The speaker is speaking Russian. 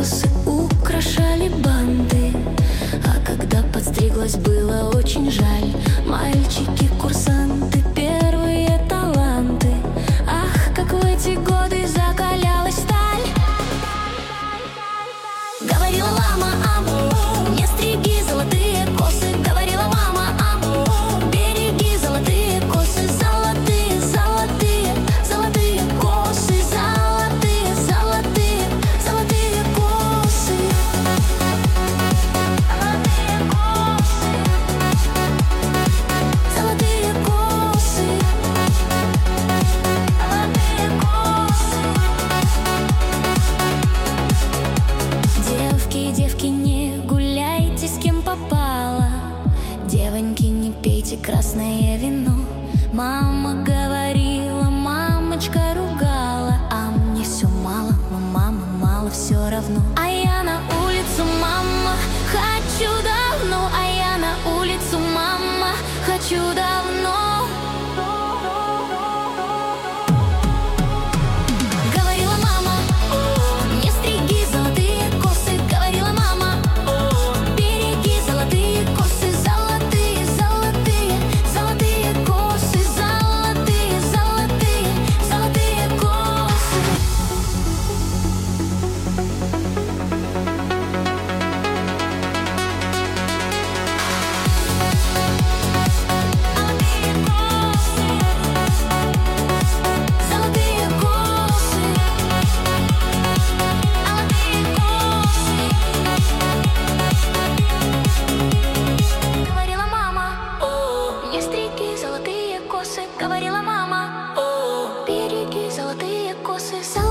косы украшали банды, а когда подстриглась, было очень жаль. Мальчики-курсанты, первые таланты. Ах, как в эти годы закалялась сталь. Говорила мама, не стриги золотые косы. Говорила мама, береги золотые косы. Золотые, золотые, золотые косы. Золотые, золотые, золотые косы. Золотые косы. Золотые косы. Девки, девки, не гуляйте с кем попало. Девоньки, не пейте красное вино. Мама говорила, мамочка ругала, а мне все мало, но мама мало все равно. А я на улицу, мама, хочу давно. А я на улицу, мама, хочу давно. Говорила мама, не стриги золотые косы. Говорила мама, береги золотые косы. Золотые, золотые, золотые косы. Золотые, золотые, золотые косы. Золотые косы. Золотые косы. Говорила мама, не стриги золотые косы. Говорила мама, береги золотые косы.